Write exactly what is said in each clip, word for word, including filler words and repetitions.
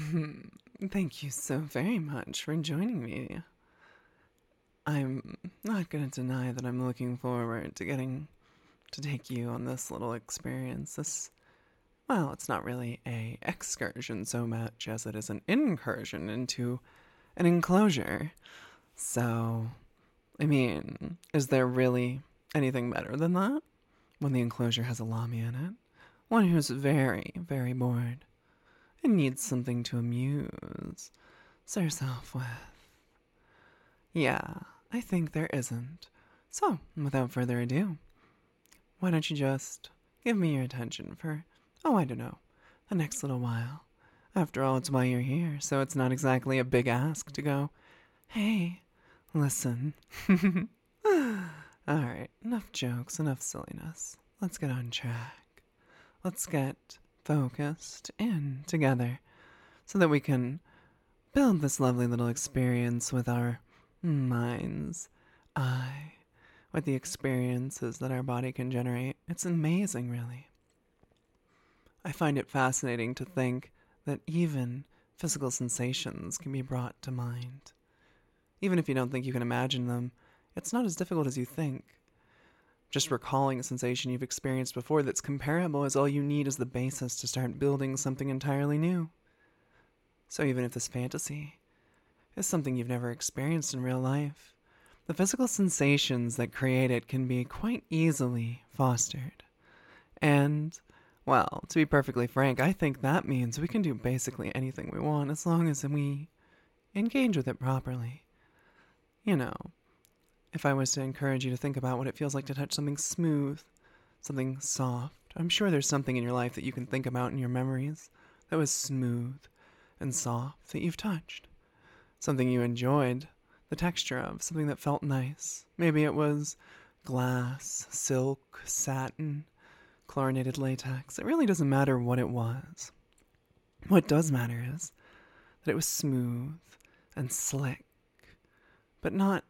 Thank you so very much for joining me. I'm not going to deny that I'm looking forward to getting to take you on this little experience. This, well, it's not really a excursion so much as it is an incursion into an enclosure. So, I mean, is there really anything better than that? When the enclosure has a lamia in it? One who's very, very bored and needs something to amuse herself with. Yeah, I think there isn't. So, without further ado, why don't you just give me your attention for, oh, I don't know, the next little while. After all, it's why you're here, so it's not exactly a big ask to go, hey, listen. Alright, enough jokes, enough silliness. Let's get on track. Let's get focused in together so that we can build this lovely little experience with our mind's eye, with the experiences that our body can generate. It's amazing, really. I find it fascinating to think that even physical sensations can be brought to mind. Even if you don't think you can imagine them, it's not as difficult as you think. Just recalling a sensation you've experienced before that's comparable is all you need as the basis to start building something entirely new. So even if this fantasy is something you've never experienced in real life, the physical sensations that create it can be quite easily fostered. And, well, to be perfectly frank, I think that means we can do basically anything we want as long as we engage with it properly. You know, if I was to encourage you to think about what it feels like to touch something smooth, something soft, I'm sure there's something in your life that you can think about in your memories that was smooth and soft that you've touched. Something you enjoyed the texture of, something that felt nice. Maybe it was glass, silk, satin, chlorinated latex. It really doesn't matter what it was. What does matter is that it was smooth and slick, but not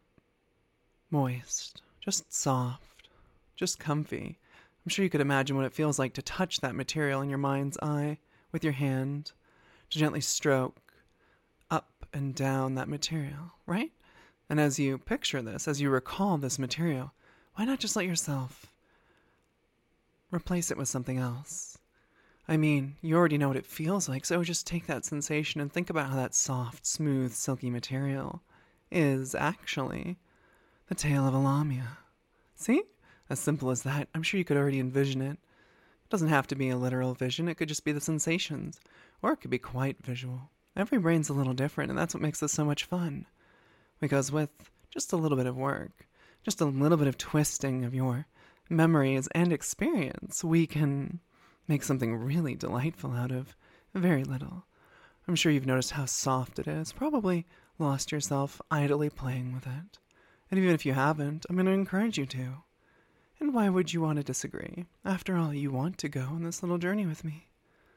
moist, just soft, just comfy. I'm sure you could imagine what it feels like to touch that material in your mind's eye with your hand, to gently stroke up and down that material, right? And as you picture this, as you recall this material, why not just let yourself replace it with something else? I mean, you already know what it feels like, so just take that sensation and think about how that soft, smooth, silky material is actually the tail of a lamia. See? As simple as that. I'm sure you could already envision it. It doesn't have to be a literal vision. It could just be the sensations. Or it could be quite visual. Every brain's a little different, and that's what makes this so much fun. Because with just a little bit of work, just a little bit of twisting of your memories and experience, we can make something really delightful out of very little. I'm sure you've noticed how soft it is. Probably lost yourself idly playing with it. And even if you haven't, I'm going to encourage you to. And why would you want to disagree? After all, you want to go on this little journey with me.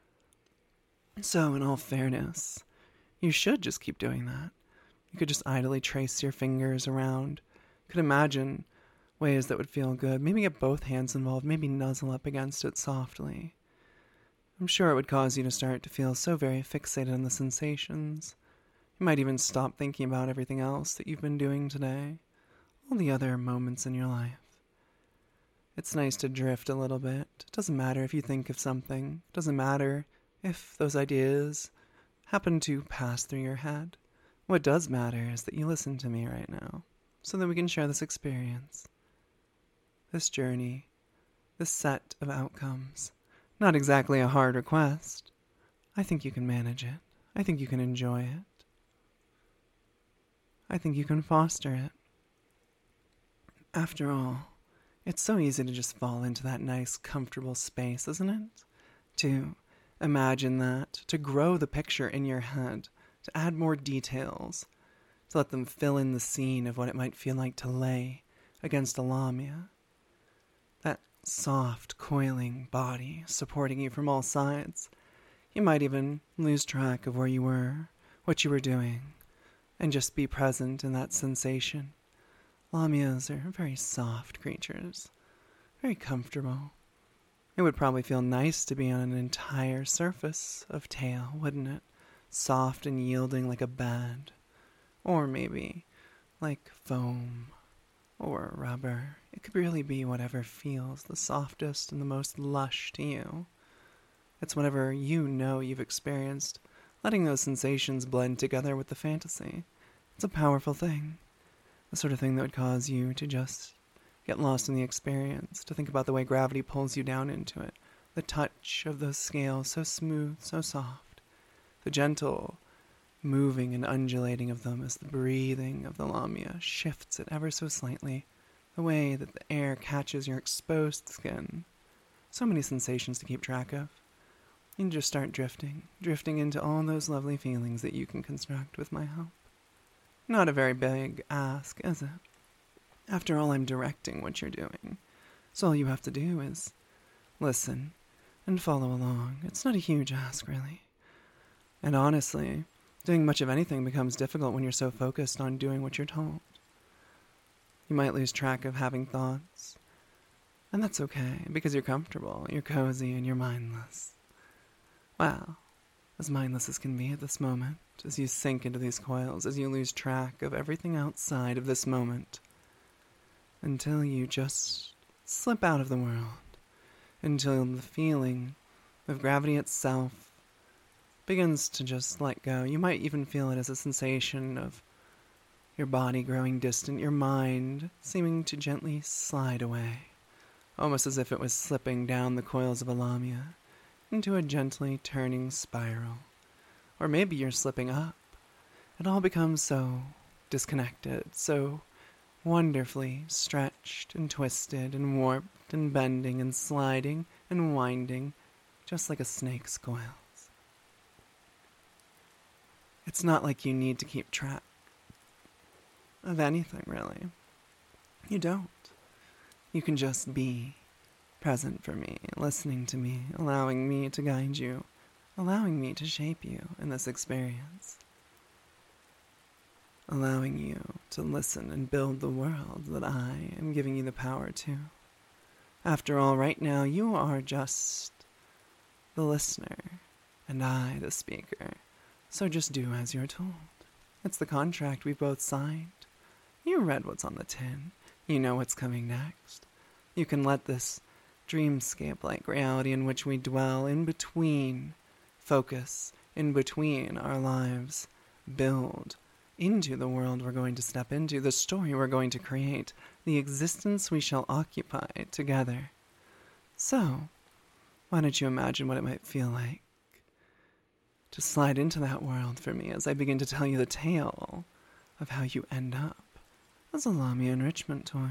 So, in all fairness, you should just keep doing that. You could just idly trace your fingers around. You could imagine ways that would feel good. Maybe get both hands involved. Maybe nuzzle up against it softly. I'm sure it would cause you to start to feel so very fixated on the sensations. You might even stop thinking about everything else that you've been doing today. All the other moments in your life. It's nice to drift a little bit. It doesn't matter if you think of something. It doesn't matter if those ideas happen to pass through your head. What does matter is that you listen to me right now, so that we can share this experience, this journey, this set of outcomes. Not exactly a hard request. I think you can manage it. I think you can enjoy it. I think you can foster it. After all, it's so easy to just fall into that nice, comfortable space, isn't it? To imagine that, to grow the picture in your head, to add more details, to let them fill in the scene of what it might feel like to lay against a lamia. That soft, coiling body supporting you from all sides. You might even lose track of where you were, what you were doing, and just be present in that sensation. Lamias are very soft creatures, very comfortable. It would probably feel nice to be on an entire surface of tail, wouldn't it? soft and yielding like a bed, or maybe like foam or rubber. It could really be whatever feels the softest and the most lush to you. It's whatever you know you've experienced, letting those sensations blend together with the fantasy. It's a powerful thing. The sort of thing that would cause you to just get lost in the experience, to think about the way gravity pulls you down into it, the touch of those scales, so smooth, so soft, the gentle moving and undulating of them as the breathing of the Lamia shifts it ever so slightly, the way that the air catches your exposed skin. So many sensations to keep track of. You can just start drifting, drifting into all those lovely feelings that you can construct with my help. Not a very big ask, is it? After all, I'm directing what you're doing, so all you have to do is listen and follow along. It's not a huge ask, really. And honestly, doing much of anything becomes difficult when you're so focused on doing what you're told. You might lose track of having thoughts, and that's okay, because you're comfortable, you're cozy, and you're mindless. Well, as mindless as can be at this moment, as you sink into these coils, as you lose track of everything outside of this moment, until you just slip out of the world, until the feeling of gravity itself begins to just let go. You might even feel it as a sensation of your body growing distant, your mind seeming to gently slide away, almost as if it was slipping down the coils of a Lamia into a gently turning spiral. Or maybe you're slipping up. It all becomes so disconnected, so wonderfully stretched and twisted and warped and bending and sliding and winding, just like a snake's coils. It's not like you need to keep track of anything, really. You don't. You can just be present for me, listening to me, allowing me to guide you, allowing me to shape you in this experience, allowing you to listen and build the world that I am giving you the power to. After all, right now, you are just the listener, and I the speaker, so just do as you're told. It's the contract we've both signed. You read what's on the tin. You know what's coming next. You can let this dreamscape-like reality in which we dwell in between, focus in between our lives, build into the world we're going to step into, the story we're going to create, the existence we shall occupy together. So, why don't you imagine what it might feel like to slide into that world for me as I begin to tell you the tale of how you end up as a Lamia enrichment toy.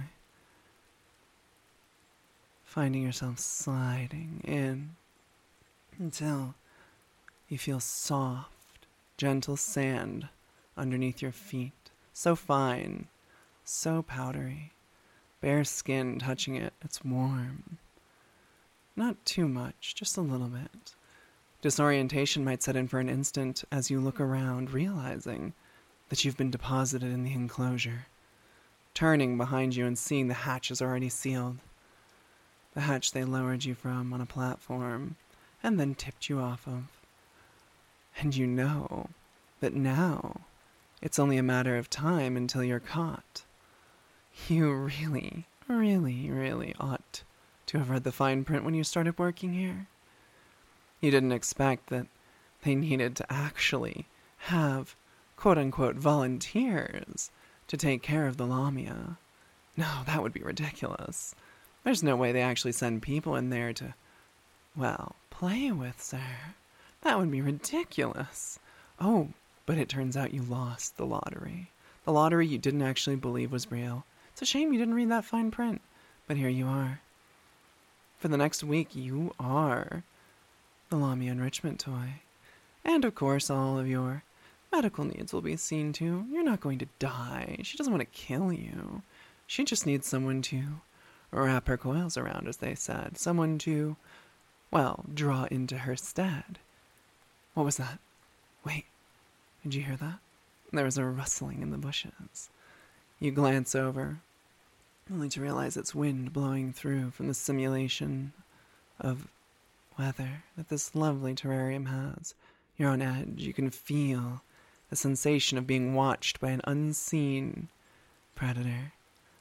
Finding yourself sliding in until you feel soft, gentle sand underneath your feet, so fine, so powdery, bare skin touching it, it's warm. Not too much, just a little bit. Disorientation might set in for an instant as you look around, realizing that you've been deposited in the enclosure, turning behind you and seeing the hatch is already sealed. The hatch they lowered you from on a platform and then tipped you off of. And you know that now it's only a matter of time until you're caught. You really, really, really ought to have read the fine print when you started working here. You didn't expect that they needed to actually have quote-unquote volunteers to take care of the Lamia. No, that would be ridiculous. There's no way they actually send people in there to, well, play with, sir. That would be ridiculous. Oh, but it turns out you lost the lottery. The lottery you didn't actually believe was real. It's a shame you didn't read that fine print, but here you are. For the next week, you are the Lamia enrichment toy. And of course, all of your medical needs will be seen to. You're not going to die. She doesn't want to kill you. She just needs someone to wrap her coils around, as they said. Someone to, well, draw into her stead. What was that? Wait, did you hear that? There was a rustling in the bushes. You glance over, only to realize it's wind blowing through from the simulation of weather that this lovely terrarium has. You're on edge. You can feel the sensation of being watched by an unseen predator.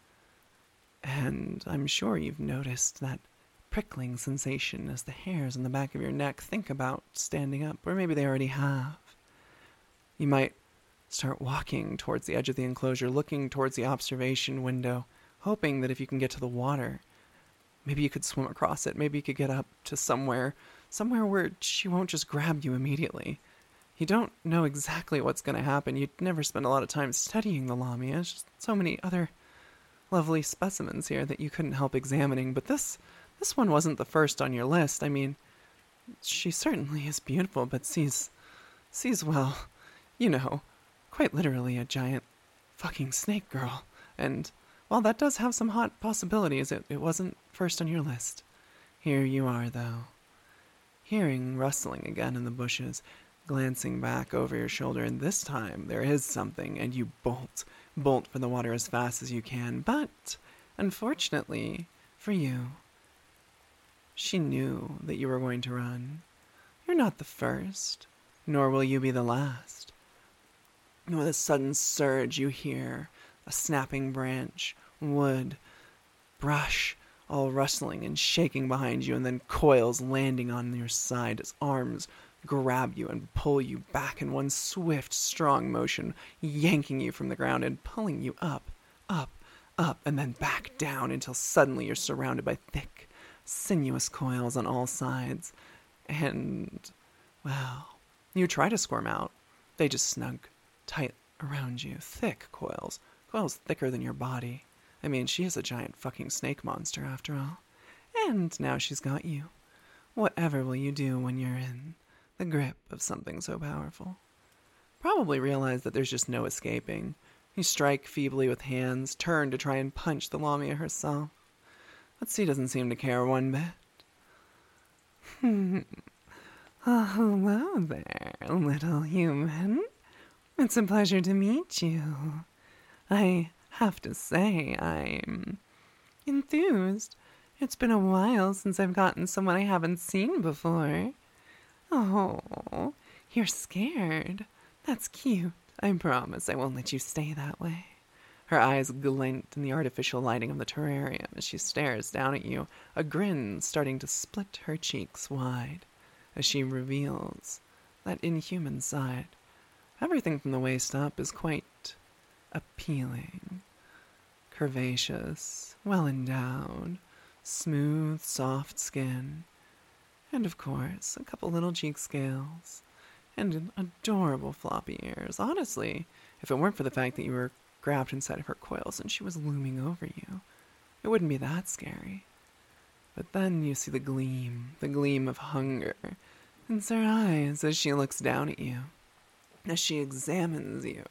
And I'm sure you've noticed that prickling sensation as the hairs on the back of your neck think about standing up, or maybe they already have. You might start walking towards the edge of the enclosure, looking towards the observation window, hoping that if you can get to the water, maybe you could swim across it. Maybe you could get up to somewhere, somewhere where she won't just grab you immediately. You don't know exactly what's going to happen. You'd never spend a lot of time studying the Lamia. There's just so many other lovely specimens here that you couldn't help examining. But this, this one wasn't the first on your list. I mean, she certainly is beautiful, but she's, she's, well, you know, quite literally a giant fucking snake girl. And while that does have some hot possibilities, it, it wasn't first on your list. Here you are, though, hearing rustling again in the bushes, glancing back over your shoulder, and this time there is something, and you bolt, bolt for the water as fast as you can. But, unfortunately for you, she knew that you were going to run. You're not the first, nor will you be the last. And with a sudden surge, you hear a snapping branch, wood, brush, all rustling and shaking behind you, and then coils landing on your side as arms grab you and pull you back in one swift, strong motion, yanking you from the ground and pulling you up, up, up, and then back down until suddenly you're surrounded by thick, sinuous coils on all sides. And, well, you try to squirm out. They just snug tight around you. Thick coils. Coils thicker than your body. I mean, she is a giant fucking snake monster after all. And now she's got you. Whatever will you do when you're in the grip of something so powerful? Probably realize that there's just no escaping. You strike feebly with hands, turn to try and punch the Lamia herself. But she doesn't seem to care one bit. Oh, hello there, little human. It's a pleasure to meet you. I have to say, I'm enthused. It's been a while since I've gotten someone I haven't seen before. Oh, you're scared. That's cute. I promise I won't let you stay that way. Her eyes glint in the artificial lighting of the terrarium as she stares down at you, a grin starting to split her cheeks wide as she reveals that inhuman side. Everything from the waist up is quite appealing. Curvaceous, well-endowed, smooth, soft skin, and of course, a couple little cheek scales, and adorable floppy ears. Honestly, if it weren't for the fact that you were grabbed inside of her coils and she was looming over you, it wouldn't be that scary. But then you see the gleam, the gleam of hunger in her eyes as she looks down at you, as she examines you,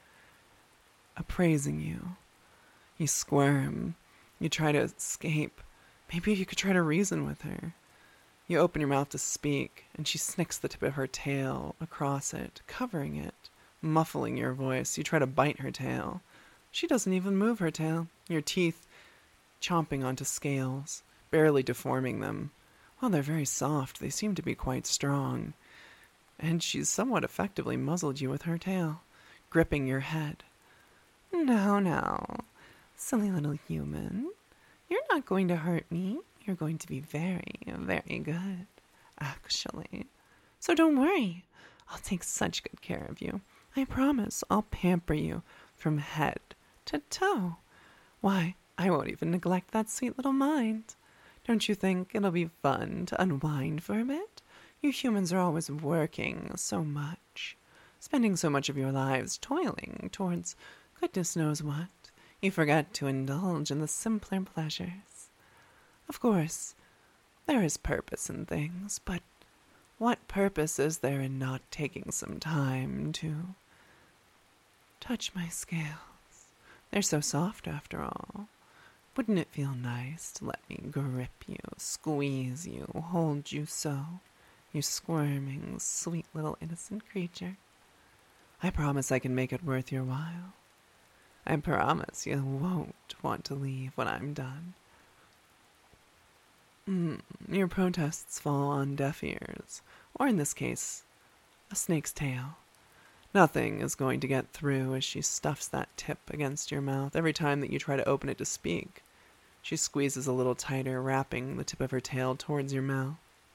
appraising you. You squirm. You try to escape. Maybe you could try to reason with her. You open your mouth to speak, and she snicks the tip of her tail across it, covering it, muffling your voice. You try to bite her tail. She doesn't even move her tail. Your teeth chomping onto scales, barely deforming them. While they're very soft, they seem to be quite strong. And she's somewhat effectively muzzled you with her tail, gripping your head. No, no, silly little human. You're not going to hurt me. You're going to be very, very good, actually. So don't worry. I'll take such good care of you. I promise I'll pamper you from head to toe. Why, I won't even neglect that sweet little mind. Don't you think it'll be fun to unwind for a bit? You humans are always working so much, spending so much of your lives toiling towards goodness knows what. You forget to indulge in the simpler pleasures. Of course, there is purpose in things, but what purpose is there in not taking some time to touch my scales? They're so soft after all. Wouldn't it feel nice to let me grip you, squeeze you, hold you so, you squirming, sweet little innocent creature? I promise I can make it worth your while. I promise you won't want to leave when I'm done. Mm, your protests fall on deaf ears, or in this case, a snake's tail. Nothing is going to get through as she stuffs that tip against your mouth every time that you try to open it to speak. She squeezes a little tighter, wrapping the tip of her tail towards your mouth.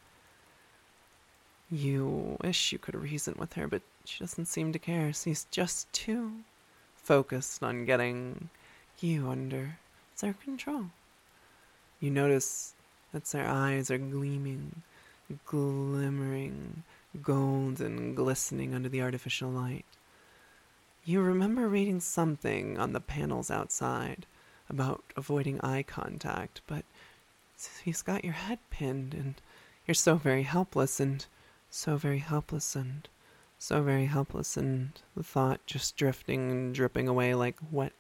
You wish you could reason with her, but she doesn't seem to care. She's just too focused on getting you under their control. You notice that their eyes are gleaming, glimmering, golden, glistening under the artificial light. You remember reading something on the panels outside about avoiding eye contact, but he's got your head pinned, and you're so very helpless, and so very helpless, and so very helpless, and the thought just drifting and dripping away like wet,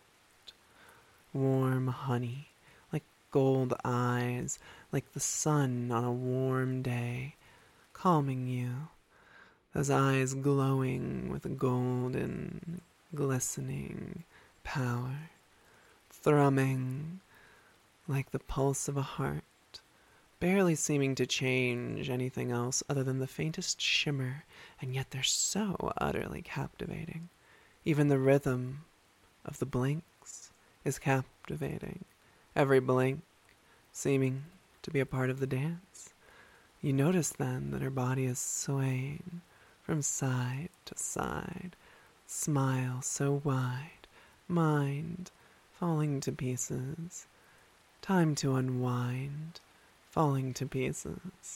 warm honey, like gold eyes, like the sun on a warm day, calming you. Those eyes glowing with a golden, glistening power, thrumming like the pulse of a heart, barely seeming to change anything else other than the faintest shimmer, and yet they're so utterly captivating. Even the rhythm of the blinks is captivating, every blink seeming to be a part of the dance. You notice then that her body is swaying from side to side, smile so wide, mind falling to pieces, time to unwind, falling to pieces.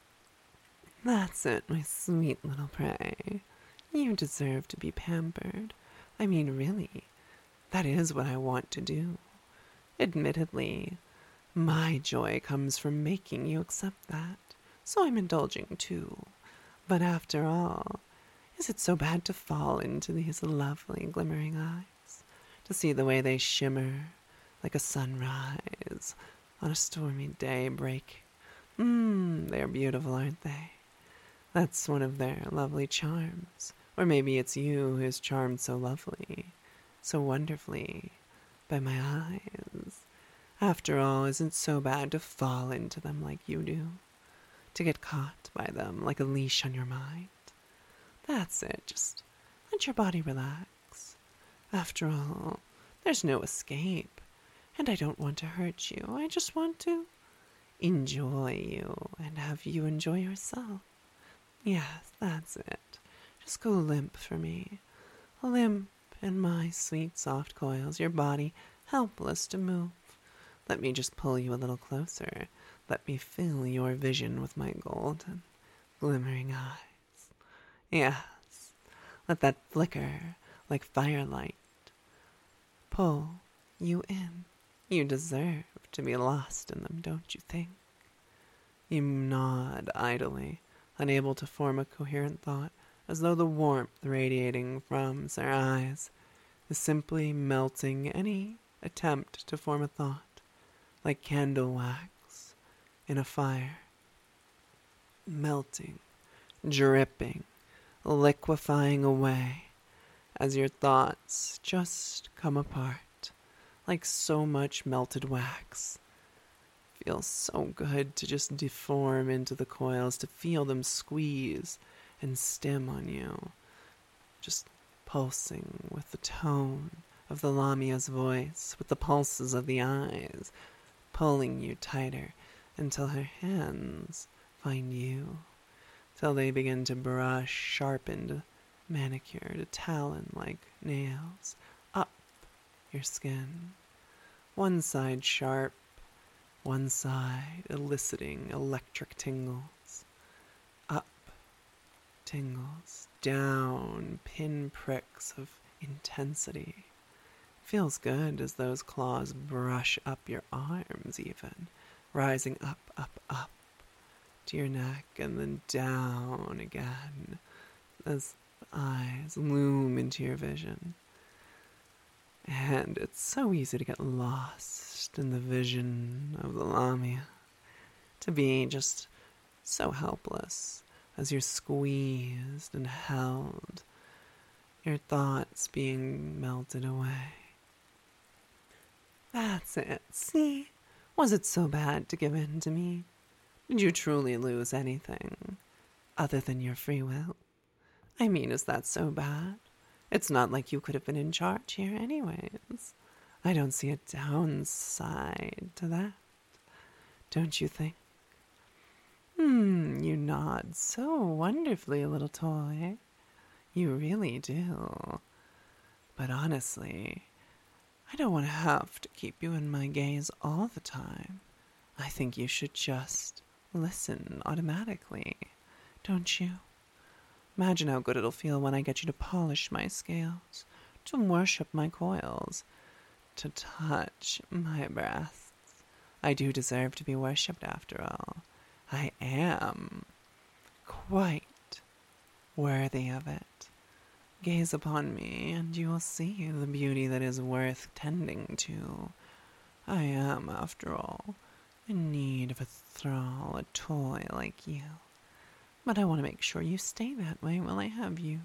That's it, my sweet little prey. You deserve to be pampered. I mean, really, that is what I want to do. Admittedly, my joy comes from making you accept that, so I'm indulging too. But after all, is it so bad to fall into these lovely glimmering eyes, to see the way they shimmer like a sunrise on a stormy day breaking? Mmm, they're beautiful, aren't they? That's one of their lovely charms. Or maybe it's you who's charmed so lovely, so wonderfully, by my eyes. After all, isn't it so bad to fall into them like you do? To get caught by them like a leash on your mind? That's it, just let your body relax. After all, there's no escape, and I don't want to hurt you. I just want to enjoy you and have you enjoy yourself. Yes, that's it. Just go limp for me. Limp in my sweet soft coils, your body helpless to move. Let me just pull you a little closer. Let me fill your vision with my golden, glimmering eyes. Yes, let that flicker like firelight pull you in. You deserve to be lost in them, don't you think? You nod idly, unable to form a coherent thought, as though the warmth radiating from their eyes is simply melting any attempt to form a thought, like candle wax in a fire, melting, dripping, liquefying away as your thoughts just come apart like so much melted wax. Feels so good to just deform into the coils, to feel them squeeze and stim on you, just pulsing with the tone of the Lamia's voice, with the pulses of the eyes, pulling you tighter until her hands find you, till they begin to brush sharpened, manicured, talon-like nails up your skin. One side sharp, one side eliciting electric tingles. Up, tingles. Down, pinpricks of intensity. Feels good as those claws brush up your arms even, rising up, up, up to your neck and then down again as eyes loom into your vision. And it's so easy to get lost in the vision of the Lamia, to be just so helpless as you're squeezed and held, your thoughts being melted away. That's it. See? Was it so bad to give in to me? Did you truly lose anything other than your free will? I mean, is that so bad? It's not like you could have been in charge here anyways. I don't see a downside to that. Don't you think? Hmm, you nod so wonderfully, little toy. You really do. But honestly, I don't want to have to keep you in my gaze all the time. I think you should just listen automatically, don't you? Imagine how good it'll feel when I get you to polish my scales, to worship my coils, to touch my breasts. I do deserve to be worshipped after all. I am quite worthy of it. Gaze upon me, and you will see the beauty that is worth tending to. I am, after all, in need of a thrall, a toy like you. But I want to make sure you stay that way while I have you.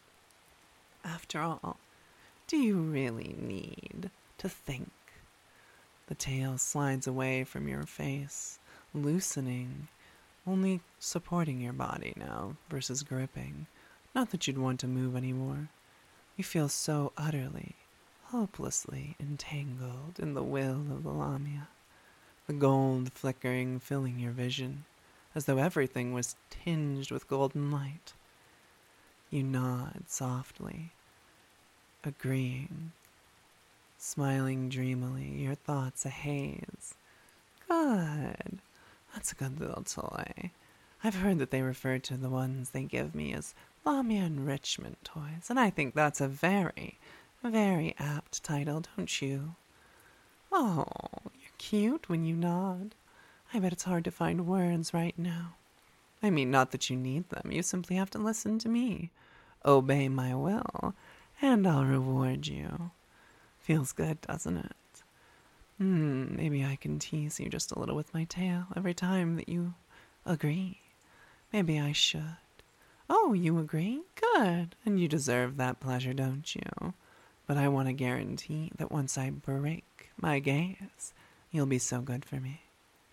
After all, do you really need to think? The tail slides away from your face, loosening, only supporting your body now versus gripping. Not that you'd want to move anymore. You feel so utterly, hopelessly entangled in the will of the Lamia, the gold flickering filling your vision, as though everything was tinged with golden light. You nod softly, agreeing, smiling dreamily, your thoughts a haze. Good. That's a good little toy. I've heard that they refer to the ones they give me as Lamia enrichment toys, and I think that's a very, very apt title, don't you? Oh, you're cute when you nod. I bet it's hard to find words right now. I mean, not that you need them. You simply have to listen to me. Obey my will, and I'll reward you. Feels good, doesn't it? Hmm, maybe I can tease you just a little with my tail every time that you agree. Maybe I should. Oh, you agree? Good. And you deserve that pleasure, don't you? But I want to guarantee that once I break my gaze, you'll be so good for me.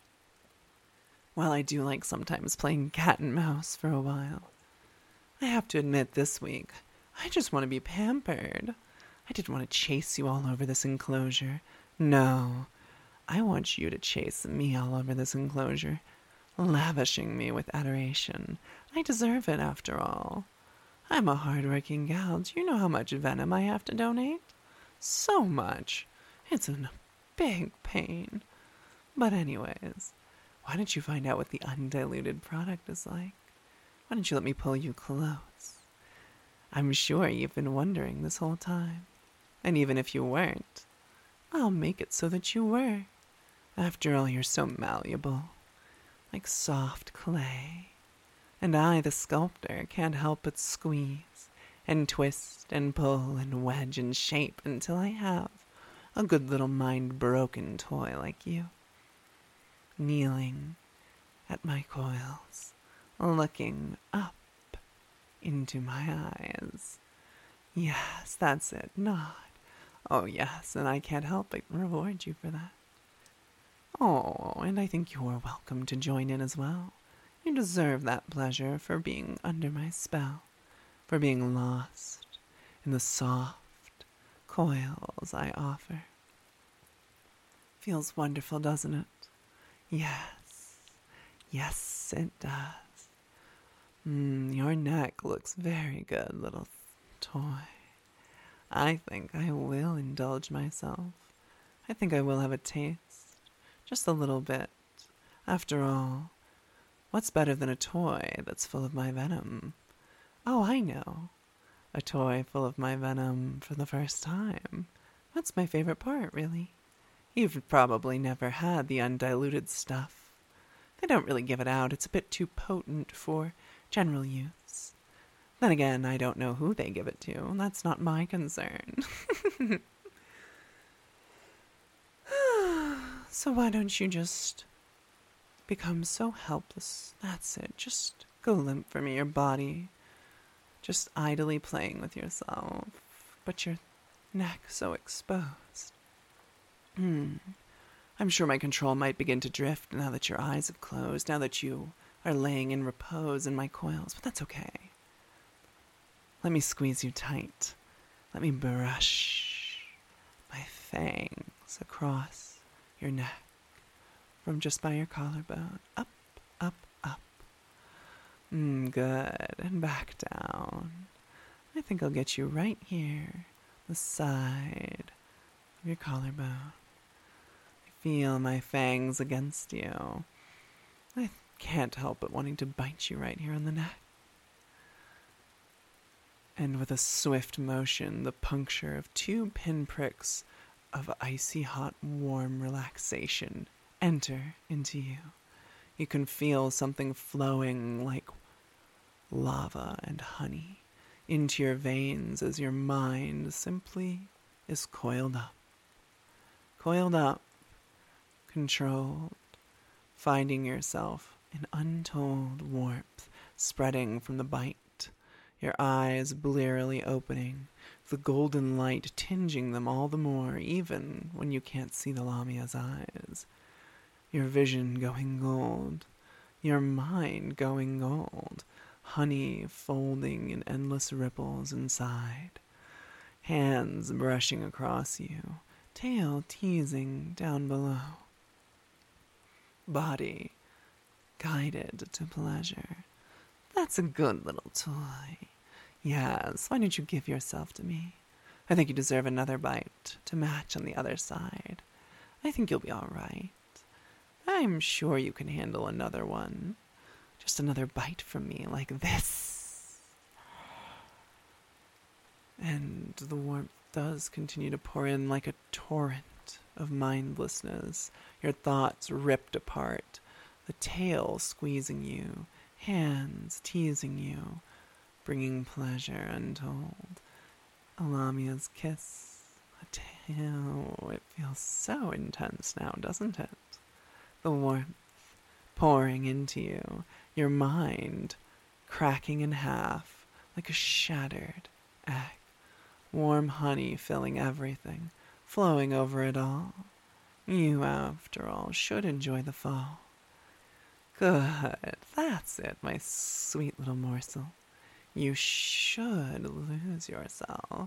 Well, I do like sometimes playing cat and mouse for a while. I have to admit this week, I just want to be pampered. I didn't want to chase you all over this enclosure. No, I want you to chase me all over this enclosure, lavishing me with adoration. I deserve it, after all. I'm a hard-working gal. Do you know how much venom I have to donate? So much. It's a big pain. But anyways, why don't you find out what the undiluted product is like? Why don't you let me pull you close? I'm sure you've been wondering this whole time. And even if you weren't, I'll make it so that you were. After all, you're so malleable, like soft clay. And I, the sculptor, can't help but squeeze and twist and pull and wedge and shape until I have a good little mind-broken toy like you. Kneeling at my coils, looking up into my eyes. Yes, that's it, nod. Oh, yes, and I can't help but reward you for that. Oh, and I think you're welcome to join in as well. You deserve that pleasure for being under my spell, for being lost in the soft coils I offer. Feels wonderful, doesn't it? Yes, yes, it does. Mm, your neck looks very good, little toy. I think I will indulge myself. I think I will have a taste, just a little bit. After all, what's better than a toy that's full of my venom? Oh, I know. A toy full of my venom for the first time. That's my favorite part, really. You've probably never had the undiluted stuff. They don't really give it out. It's a bit too potent for general use. Then again, I don't know who they give it to. That's not my concern. So why don't you just become so helpless? That's it. Just go limp for me, your body. Just idly playing with yourself. But your neck so exposed. Hmm. I'm sure my control might begin to drift now that your eyes have closed, now that you are laying in repose in my coils, but that's okay. Let me squeeze you tight. Let me brush my fangs across your neck, from just by your collarbone, up, up, up. Mm, good, and back down. I think I'll get you right here, the side of your collarbone. I feel my fangs against you. I can't help but wanting to bite you right here on the neck. And with a swift motion, the puncture of two pinpricks of icy hot warm relaxation enter into you. You can feel something flowing like lava and honey into your veins as your mind simply is coiled up. Coiled up, controlled, finding yourself in untold warmth spreading from the bite, your eyes blearily opening, the golden light tinging them all the more even when you can't see the Lamia's eyes. Your vision going gold, your mind going gold, honey folding in endless ripples inside, hands brushing across you, tail teasing down below, body guided to pleasure. That's a good little toy. Yes, why don't you give yourself to me? I think you deserve another bite to match on the other side. I think you'll be all right. I'm sure you can handle another one. Just another bite from me like this. And the warmth does continue to pour in like a torrent of mindlessness, your thoughts ripped apart, the tail squeezing you, hands teasing you, bringing pleasure untold. A Lamia's kiss, a tail, it feels so intense now, doesn't it? The warmth pouring into you, your mind cracking in half like a shattered egg, warm honey filling everything, flowing over it all. You, after all, should enjoy the fall. Good, that's it, my sweet little morsel. You should lose yourself.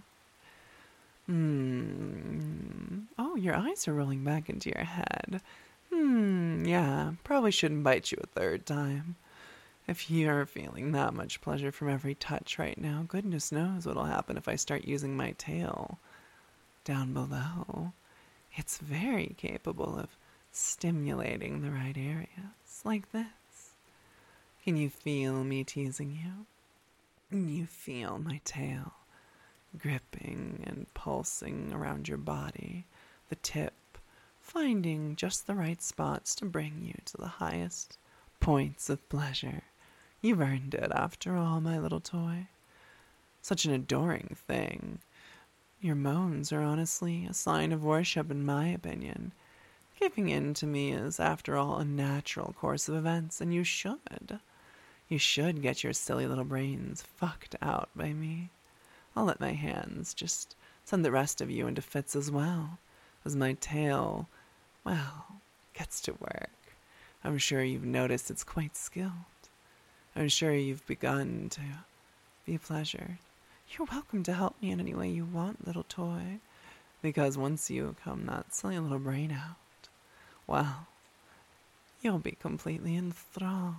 Hmm. Oh, your eyes are rolling back into your head. Hmm, yeah, probably shouldn't bite you a third time. If you're feeling that much pleasure from every touch right now, goodness knows what'll happen if I start using my tail down below. It's very capable of stimulating the right areas, like this. Can you feel me teasing you? Can you feel my tail gripping and pulsing around your body, the tip finding just the right spots to bring you to the highest points of pleasure? You've earned it, after all, my little toy. Such an adoring thing. Your moans are honestly a sign of worship, in my opinion. Giving in to me is, after all, a natural course of events, and you should. You should get your silly little brains fucked out by me. I'll let my hands just send the rest of you into fits as well, as my tail, well, gets to work. I'm sure you've noticed it's quite skilled. I'm sure you've begun to be pleasured. You're welcome to help me in any way you want, little toy, because once you come that silly little brain out, well, you'll be completely enthralled.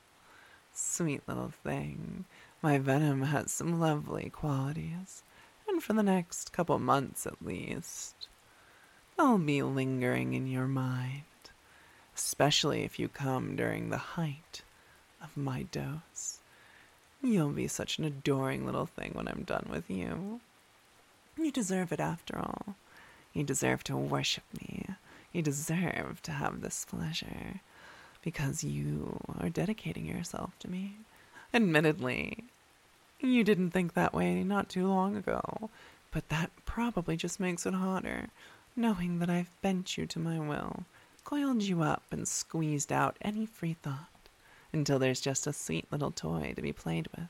Sweet little thing, my venom has some lovely qualities, and for the next couple months at least, they'll be lingering in your mind, especially if you come during the height of my dose. You'll be such an adoring little thing when I'm done with you. You deserve it, after all. You deserve to worship me. You deserve to have this pleasure, because you are dedicating yourself to me. Admittedly, you didn't think that way not too long ago, but that probably just makes it hotter, knowing that I've bent you to my will, coiled you up and squeezed out any free thought, until there's just a sweet little toy to be played with.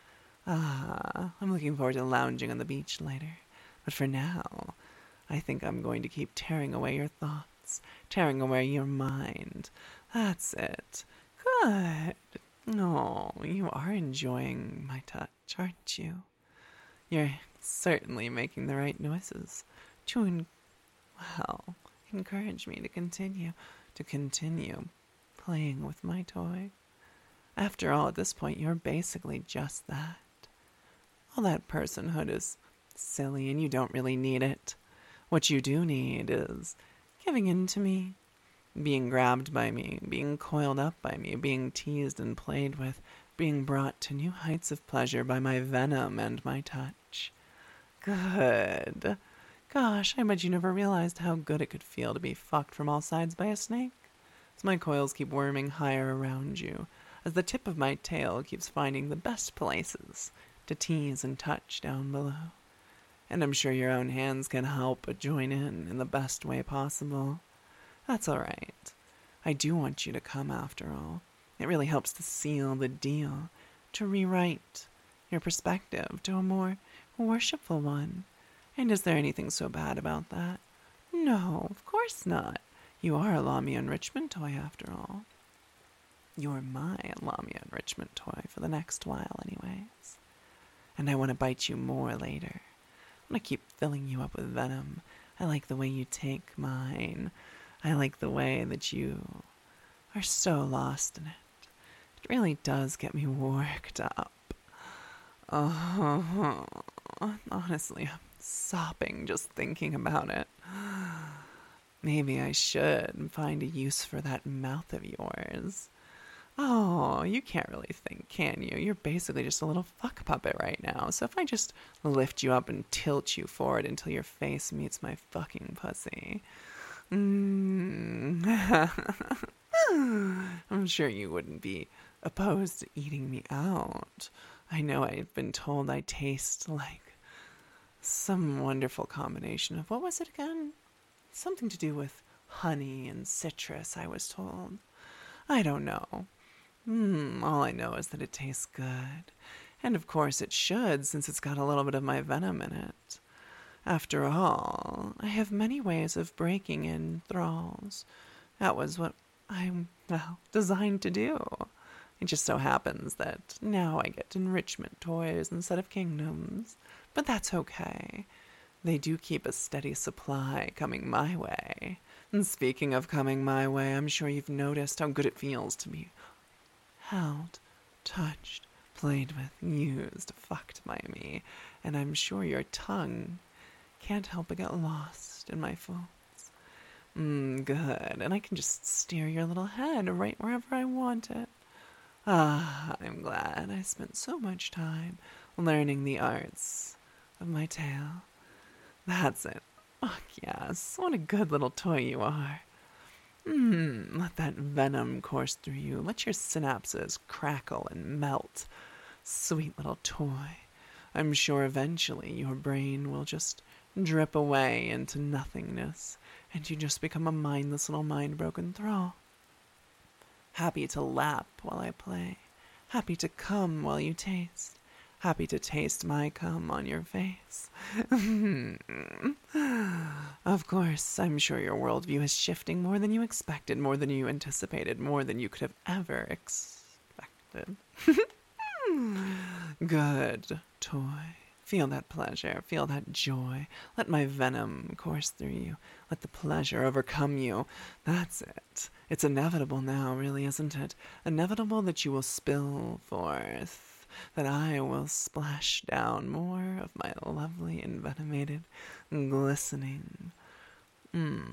Ah, I'm looking forward to lounging on the beach later, but for now, I think I'm going to keep tearing away your thoughts, tearing away your mind. That's it. Good. Oh, you are enjoying my touch, aren't you? You're certainly making the right noises to, en- well, encourage me to continue, to continue playing with my toy. After all, at this point, you're basically just that. All that personhood is silly and you don't really need it. What you do need is giving in to me, being grabbed by me, being coiled up by me, being teased and played with, being brought to new heights of pleasure by my venom and my touch. Good. Gosh, I bet you never realized how good it could feel to be fucked from all sides by a snake. As my coils keep worming higher around you, as the tip of my tail keeps finding the best places to tease and touch down below. And I'm sure your own hands can help but join in in the best way possible. That's all right. I do want you to come after all. It really helps to seal the deal, to rewrite your perspective to a more worshipful one. And is there anything so bad about that? No, of course not. You are a Lamia enrichment toy after all. You're my Lamia enrichment toy for the next while anyways. And I want to bite you more later. I want to keep filling you up with venom. I like the way you take mine. I like the way that you are so lost in it. It really does get me worked up. Oh, honestly, I'm sopping just thinking about it. Maybe I should find a use for that mouth of yours. Oh, you can't really think, can you? You're basically just a little fuck puppet right now. So if I just lift you up and tilt you forward until your face meets my fucking pussy, mm, I'm sure you wouldn't be opposed to eating me out. I know I've been told I taste like some wonderful combination of, what was it again? Something to do with honey and citrus, I was told. I don't know. Hmm, all I know is that it tastes good. And of course it should, since it's got a little bit of my venom in it. After all, I have many ways of breaking in thralls. That was what I'm, well, designed to do. It just so happens that now I get enrichment toys instead of kingdoms. But that's okay. They do keep a steady supply coming my way. And speaking of coming my way, I'm sure you've noticed how good it feels to be held, touched, played with, used, fucked by me. And I'm sure your tongue can't help but get lost in my folds. Mmm, good. And I can just steer your little head right wherever I want it. Ah, I'm glad I spent so much time learning the arts of my tail. That's it. Fuck yes. What a good little toy you are. Mmm, let that venom course through you. Let your synapses crackle and melt. Sweet little toy. I'm sure eventually your brain will just drip away into nothingness, and you just become a mindless little mind-broken thrall. Happy to lap while I play. Happy to come while you taste. Happy to taste my cum on your face. Of course, I'm sure your worldview is shifting more than you expected, more than you anticipated, more than you could have ever expected. Good toy. Feel that pleasure. Feel that joy. Let my venom course through you. Let the pleasure overcome you. That's it. It's inevitable now, really, isn't it? Inevitable that you will spill forth, that I will splash down more of my lovely, envenomated, glistening mm,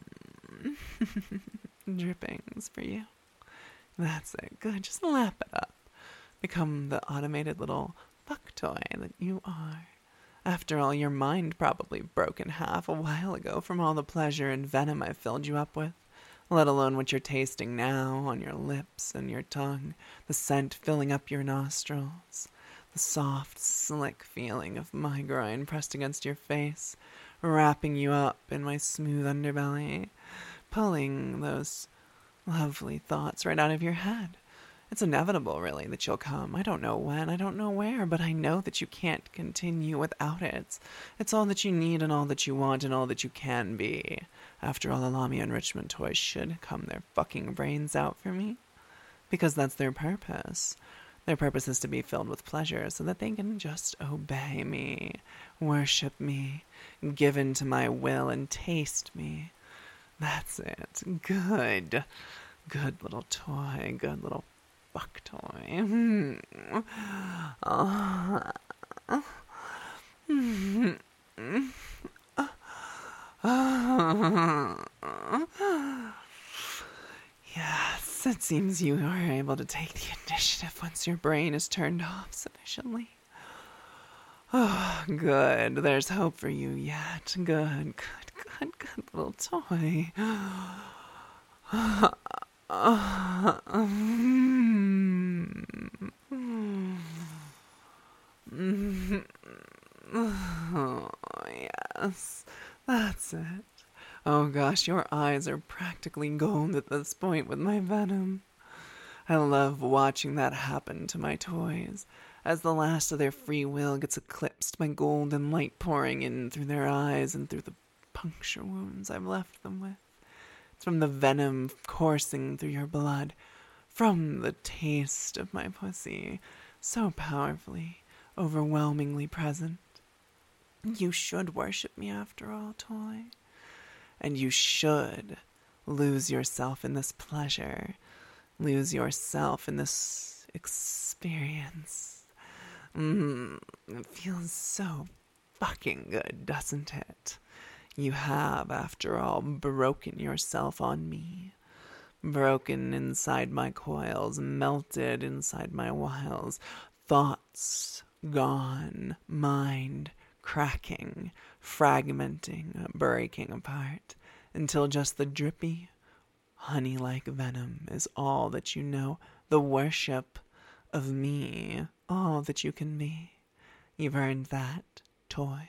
drippings for you. That's it. Good. Just lap it up. Become the automated little fuck toy that you are. After all, your mind probably broke in half a while ago from all the pleasure and venom I filled you up with, let alone what you're tasting now on your lips and your tongue, the scent filling up your nostrils, the soft, slick feeling of my groin pressed against your face, wrapping you up in my smooth underbelly, pulling those lovely thoughts right out of your head. It's inevitable, really, that you'll come. I don't know when, I don't know where, but I know that you can't continue without it. It's, it's all that you need and all that you want and all that you can be. After all, the Lamia enrichment toys should come their fucking brains out for me. Because that's their purpose. Their purpose is to be filled with pleasure so that they can just obey me, worship me, give in to my will, and taste me. That's it. Good. Good little toy. Good little fuck toy. Hmm. Uh, mm, mm, uh, uh, yes, it seems you are able to take the initiative once your brain is turned off sufficiently. Oh, good. There's hope for you yet. Good, good, good, good little toy. Oh, yes, that's it. Oh gosh, your eyes are practically gold at this point with my venom. I love watching that happen to my toys, as the last of their free will gets eclipsed by golden light pouring in through their eyes and through the puncture wounds I've left them with. It's from the venom coursing through your blood, from the taste of my pussy, so powerfully, overwhelmingly present. You should worship me after all, toy. And you should lose yourself in this pleasure, lose yourself in this experience. Mmm, it feels so fucking good, doesn't it? You have, after all, broken yourself on me. Broken inside my coils, melted inside my wiles. Thoughts gone, mind cracking, fragmenting, breaking apart, until just the drippy, honey-like venom is all that you know, the worship of me, all that you can be. You've earned that, toy.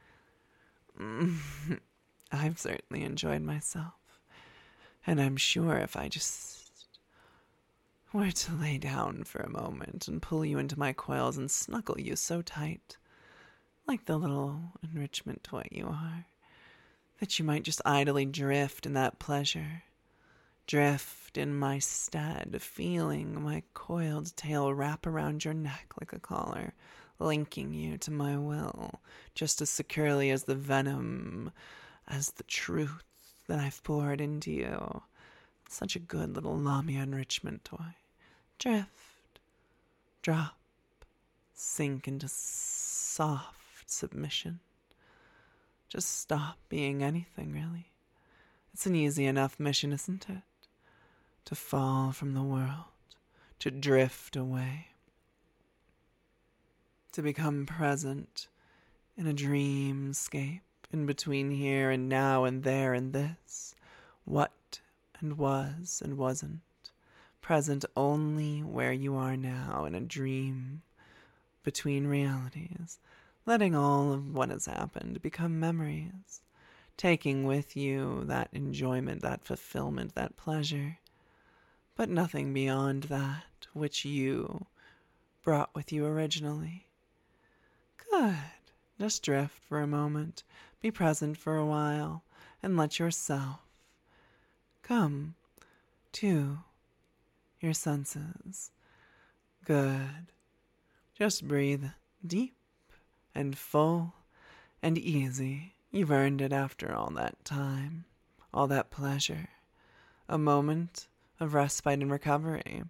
I've certainly enjoyed myself, and I'm sure if I just were to lay down for a moment and pull you into my coils and snuggle you so tight, like the little enrichment toy you are, that you might just idly drift in that pleasure, drift in my stead, feeling my coiled tail wrap around your neck like a collar, linking you to my will, just as securely as the venom, as the truth that I've poured into you. Such a good little Lamia enrichment toy. Drift, drop, sink into soft submission. Just stop being anything, really. It's an easy enough mission, isn't it? To fall from the world, to drift away, to become present in a dreamscape, in between here and now and there and this, what and was and wasn't, present only where you are now in a dream between realities, letting all of what has happened become memories, taking with you that enjoyment, that fulfillment, that pleasure, but nothing beyond that which you brought with you originally. Good. Just drift for a moment, be present for a while, and let yourself come to your senses. Good. Just breathe deep and full and easy. You've earned it after all that time, all that pleasure. A moment of respite and recovery.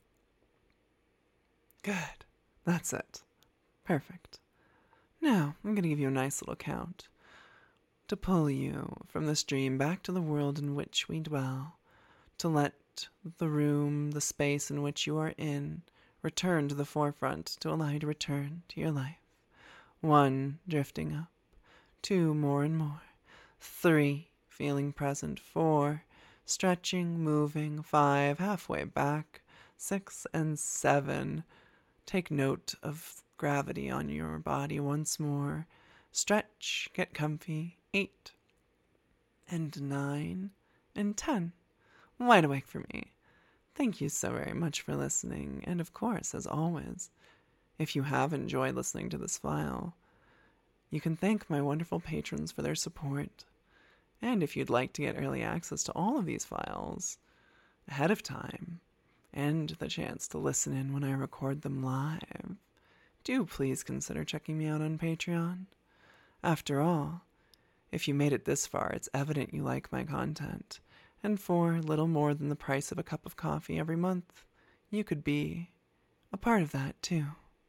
Good. That's it. Perfect. Now, I'm going to give you a nice little count to pull you from this dream back to the world in which we dwell, to let the room, the space in which you are in, return to the forefront, to allow you to return to your life. One, drifting up. Two, more and more. Three, feeling present. Four, stretching, moving. Five, halfway back. Six and seven, take note of gravity on your body once more. Stretch, get comfy. Eight and nine and ten. Wide awake for me. Thank you so very much for listening. And of course, as always, if you have enjoyed listening to this file, you can thank my wonderful patrons for their support. And if you'd like to get early access to all of these files ahead of time, and the chance to listen in when I record them live, do please consider checking me out on Patreon. After all, if you made it this far, it's evident you like my content, and for little more than the price of a cup of coffee every month, you could be a part of that too.